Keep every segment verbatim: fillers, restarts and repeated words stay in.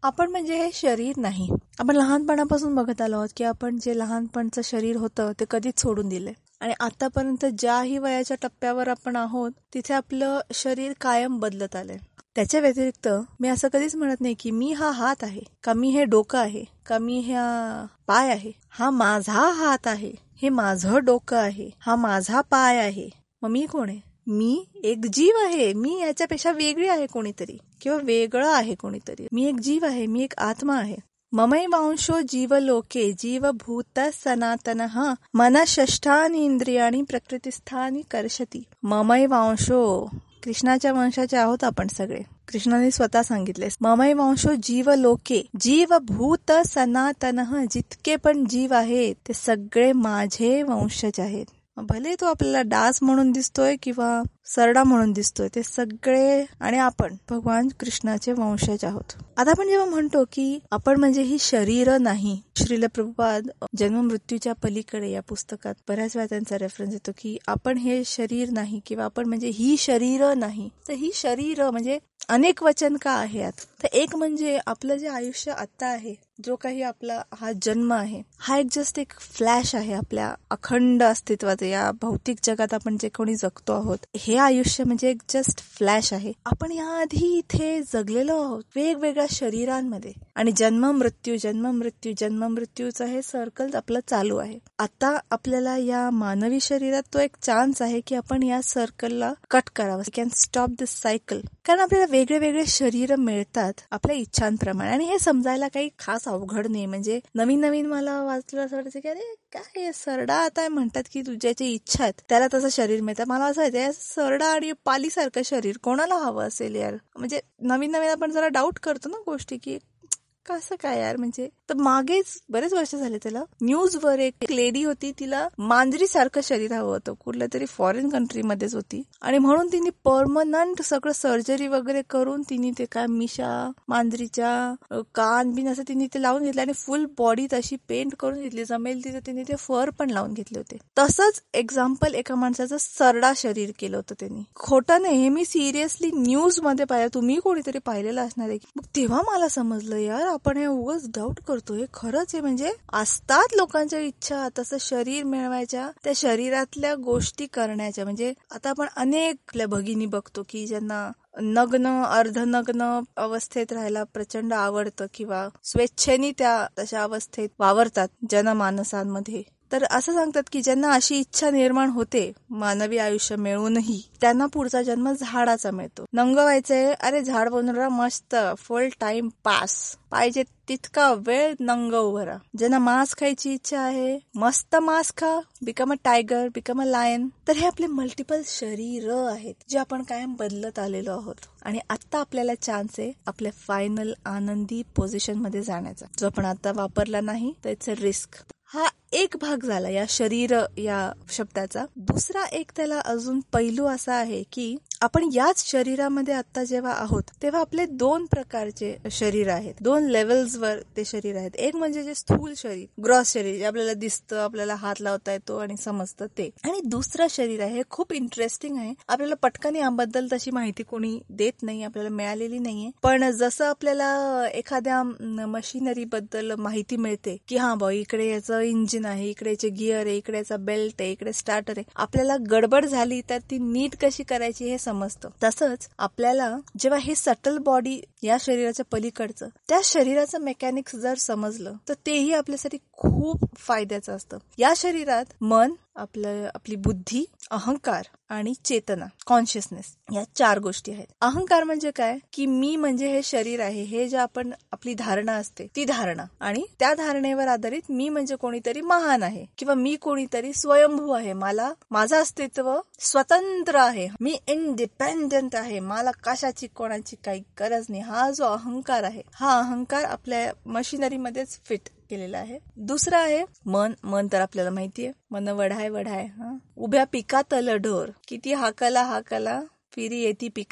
आपण म्हणजे हे शरीर नाही. आपण लहानपणापासून बघत आलो आहोत की आपण जे लहानपणचं शरीर होतं ते कधीच सोडून दिले आणि आतापर्यंत ज्याही वयाच्या टप्प्यावर आपण आहोत तिथे आपलं शरीर कायम बदलत आलंय. त्याच्या व्यतिरिक्त मी असं कधीच म्हणत नाही की मी हा हात आहे, का मी हे डोकं आहे, का मी हा पाय आहे. हा माझा हात आहे, हे माझं डोकं आहे, हा माझा पाय आहे. मग मी कोण आहे? मी एक जीव आहे. मी याच्यापेक्षा वेगळी आहे कोणीतरी किंवा वेगळं आहे कोणीतरी. मी एक जीव आहे, मी एक आत्मा आहे. ममैवांशो जीवलोके जीवभूत सनातनः मनःषष्ठानि इंद्रियाणि प्रकृतिस्थानि कर्षति. ममैवांशो, कृष्णाच्या वंशाचे आहोत आपण सगळे. कृष्णाने स्वतः सांगितले ममैवांशो जीवलोके जीवभूत सनातनः. जितके पण जीव आहेत ते सगळे माझे वंशज आहेत. भले तो आपल्याला डास म्हणून दिसतोय किंवा सरडा म्हणून दिसतोय, ते सगळे आणि आपण भगवान कृष्णाचे वंशज आहोत. आता आपण जेव्हा म्हणतो की आपण म्हणजे ही शरीर नाही, श्रील प्रभुपाद जन्म मृत्यूच्या पलीकडे या पुस्तकात बऱ्याच वेळा त्यांचा रेफरन्स येतो की आपण हे शरीर नाही किंवा आपण म्हणजे ही शरीर नाही. तर ही शरीर म्हणजे अनेक वचन का आहे यात? तर एक म्हणजे आपलं जे आयुष्य आता आहे, जो काही आपला हा जन्म आहे, हा एक जस्ट एक फ्लॅश आहे आपल्या अखंड अस्तित्वाचे. या भौतिक जगात आपण जे कोणी जगतो आहोत हे आयुष्य म्हणजे एक जस्ट फ्लॅश आहे. आपण याआधी इथे जगलेलो आहोत वेगवेगळ्या शरीरांमध्ये आणि जन्म मृत्यू जन्म मृत्यू जन्म मृत्यूचं हे सर्कल आपलं चालू आहे. आता आपल्याला या मानवी शरीरात तो एक चान्स आहे की आपण या सर्कलला कट करावं. Can stop this cycle. कारण आपल्याला वेगळे वेगळे शरीर मिळतात आपल्या इच्छांप्रमाणे आणि हे समजायला काही खास अवघड नाही. म्हणजे नवीन नवीन मला वाचलं असं वाटतं की अरे काय सरडा आता म्हणतात की तुझ्याची इच्छा आहेत त्याला तसं शरीर मिळतं. मला असं आहे सरडा आणि पालीसारखं शरीर कोणाला हवं असेल यार. म्हणजे नवीन नवीन आपण जरा डाऊट करतो ना गोष्टी की कसं काय यार. म्हणजे तर मागेच बरेच वर्ष झाले त्याला न्यूजवर एक लेडी होती, तिला मांजरी सारखं शरीर हवं होतं, कुठल्या तरी फॉरेन कंट्री मध्येच होती आणि म्हणून तिने परमनंट सगळं सर्जरी वगैरे करून तिने ते काय मिशा मांजरीच्या कान बिन असं तिने ते लावून घेतलं आणि फुल बॉडी तशी पेंट करून घेतली. जमेल तिथं तिने ते फर पण लावून घेतले होते. तसंच एक्झाम्पल एका माणसाचं सरडा शरीर केलं होतं त्यांनी. खोटं नाही, हे मी सिरियसली न्यूज मध्ये पाहिलं, तुम्ही कोणीतरी पाहिलेलं असणार आहे. मग तेव्हा मला समजलं यार आपण हे उगाच डाऊट करतो, हे खरंच आहे. म्हणजे असतात लोकांच्या इच्छा तसं शरीर मिळवायच्या, त्या शरीरातल्या गोष्टी करण्याच्या. म्हणजे आता आपण अनेक आपल्या भगिनी बघतो की ज्यांना नग्न अर्धनग्न अवस्थेत राहायला प्रचंड आवडतं किंवा स्वेच्छेने त्या तशा अवस्थेत वावरतात जनमानसांमध्ये. तर असं सांगतात की ज्यांना अशी इच्छा निर्माण होते मानवी आयुष्य मिळूनही, त्यांना पुढचा जन्म झाडाचा मिळतो. नंग व्हायचंय, अरे झाड बनून राहा मस्त, फुल टाइम पास, पाहिजे तितका वेळ नंग उभं राहा. ज्यांना मांस खायची इच्छा आहे मस्त मांस खा, become a tiger, become a lion. तर हे आपले मल्टिपल शरीर आहेत जे आपण कायम बदलत आलेलो आहोत आणि आता आपल्याला चान्स आहे आपल्या फायनल आनंदी पोझिशन मध्ये जाण्याचा, जो आपण आता वापरला नाही तर इट्स अ रिस्क. हा एक भाग झाला या शरीर या शब्दाचा. दुसरा एक त्याला अजून पैलू असा आहे की आपण याच शरीरामध्ये आता जेव्हा आहोत तेव्हा आपले दोन प्रकारचे शरीर आहेत, दोन लेवल्सवर ते शरीर आहेत. एक म्हणजे जे स्थूल शरीर, ग्रॉस शरीर, जे आपल्याला दिसतं, आपल्याला हात लावता येतो आणि समजतं ते. आणि दुसरं शरीर आहे, हे खूप इंटरेस्टिंग आहे. आपल्याला पटकन याबद्दल तशी माहिती कोणी देत नाही, आपल्याला मिळालेली नाहीये. पण जसं आपल्याला एखाद्या मशिनरी बद्दल माहिती मिळते की हा भाऊ इकडे याचं इंजिन आहे, इकडे याचे गिअर आहे, इकडे याचा बेल्ट आहे, इकडे स्टार्टर आहे, आपल्याला गडबड झाली तर ती नीट कशी करायची हे समजतं. तसंच आपल्याला जेव्हा हे सटल बॉडी या शरीराच्या पलीकडचं त्या शरीराचं मेकॅनिक्स जर समजलं तर तेही आपल्यासाठी खूप फायद्याचं असतं. या शरीरात मन, आपलं आपली बुद्धी, अहंकार आणि चेतना, कॉन्शियसनेस, या चार गोष्टी आहेत. अहंकार म्हणजे काय की मी म्हणजे हे शरीर आहे, हे जे आपण आपली धारणा असते ती धारणा, आणि त्या धारणेवर आधारित मी म्हणजे कोणीतरी महान आहे किंवा मी कोणीतरी स्वयंभू आहे, मला माझं अस्तित्व स्वतंत्र आहे, मी इंडिपेंडंट आहे, मला कशाची कोणाची काही गरज नाही. हा जो अहंकार आहे, हा अहंकार आपल्या मशिनरीमध्येच फिट केलेला आहे. दुसरा आहे मन. मन तर आपल्याला माहितीये, मन वढाय वढाय, हा उभ्या पिकातलं ढोर, किती हाकला हाकला फिरी येती पिकावरी.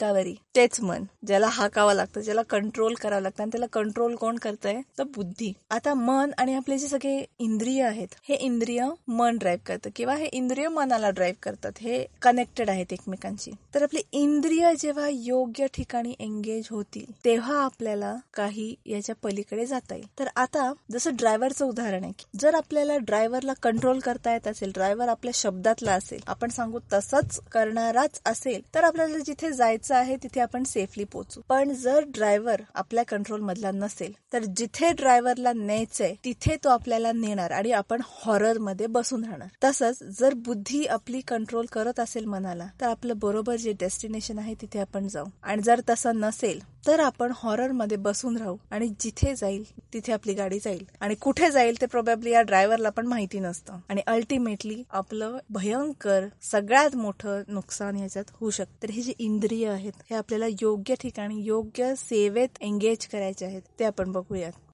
तेच मन, ज्याला हाकावं लागतं, ज्याला कंट्रोल करावं लागतं. आणि त्याला कंट्रोल कोण करतंय? तर बुद्धी. आता मन आणि आपले जे सगळे इंद्रिय आहेत, हे इंद्रिय मन ड्राईव्ह करतं किंवा हे इंद्रिय मनाला ड्राईव्ह करतात. हे कनेक्टेड आहेत एकमेकांशी. तर आपली इंद्रिय जेव्हा योग्य ठिकाणी एंगेज होतील तेव्हा आपल्याला काही याच्या पलीकडे जाता येईल. तर आता जसं ड्रायव्हरचं उदाहरण आहे, जर आपल्याला ड्रायव्हरला कंट्रोल करता येत असेल, ड्रायव्हर आपल्या शब्दातला असेल, आपण सांगू तसंच करणाराच असेल, तर आपल्याला जिथे जायचं आहे तिथे आपण सेफली पोहोचू. पण जर ड्रायव्हर आपल्या कंट्रोल मधला नसेल तर जिथे ड्रायव्हरला न्यायचंय तिथे तो आपल्याला नेणार आणि आपण हॉरर मध्ये बसून राहणार. तसंच जर बुद्धी आपली कंट्रोल करत असेल मनाला तर आपलं बरोबर जे डेस्टिनेशन आहे तिथे आपण जाऊ. आणि जर तसं नसेल तर आपण हॉरर मध्ये बसून राहू आणि जिथे जाईल तिथे आपली गाडी जाईल. आणि कुठे जाईल ते प्रोबॅबली या ड्रायव्हरला पण माहिती नसतं. आणि अल्टिमेटली आपलं भयंकर सगळ्यात मोठं नुकसान याच्यात होऊ शकतं. तर हे जे इंद्रिय आहेत हे आपल्याला योग्य ठिकाणी योग्य सेवेत एंगेज करायचे आहेत ते आपण बघूयात.